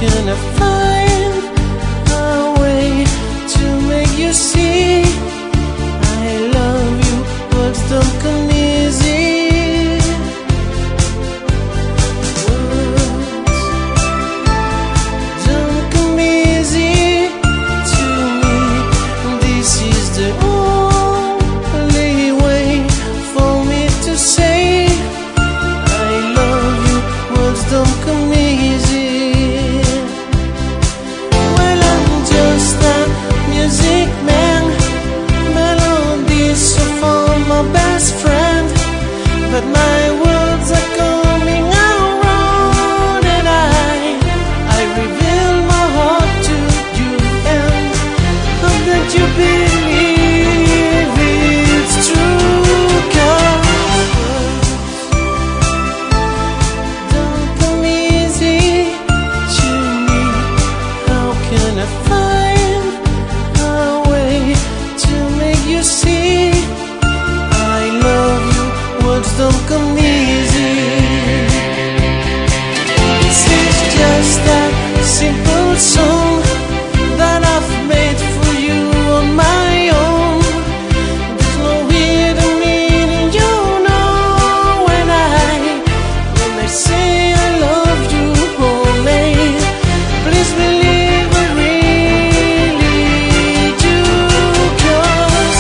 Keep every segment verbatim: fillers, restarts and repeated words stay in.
can I find a way to make you see I love you? Words don't come easy. Words don't come easy to me. This is the only way for me to say I love you. Words don't come easy. Well, I'm just a music man, melodies so for my best friend, but my words are coming around, and I, I reveal my heart to you, and hope that you believe it's true. 'Cause words don't come easy to me. How can I find a way to make you see I love you? Words don't come easy. This is just a simple song that I've made for you on my own. There's no hidden meaning, you know, when I when I say I love you only. Please believe I really do. 'Cause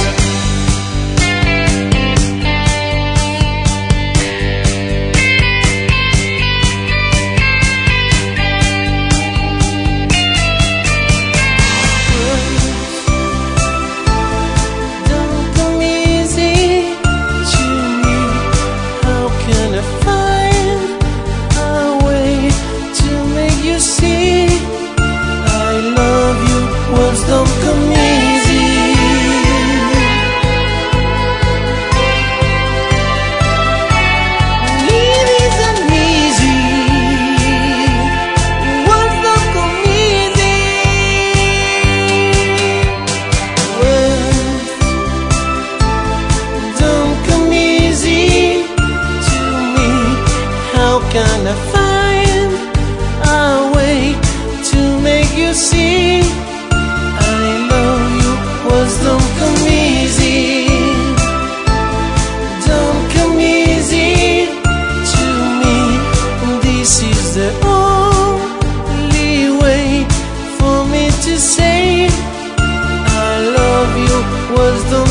don't come easy to me. How can I find a way to make you see I love you? Words don't come easy. It isn't easy. Words don't come easy. Words don't come easy to me. How can I find a way to make you see I love you? Words don't come easy. Don't come easy to me. This is the only way for me to say I love you. Words don't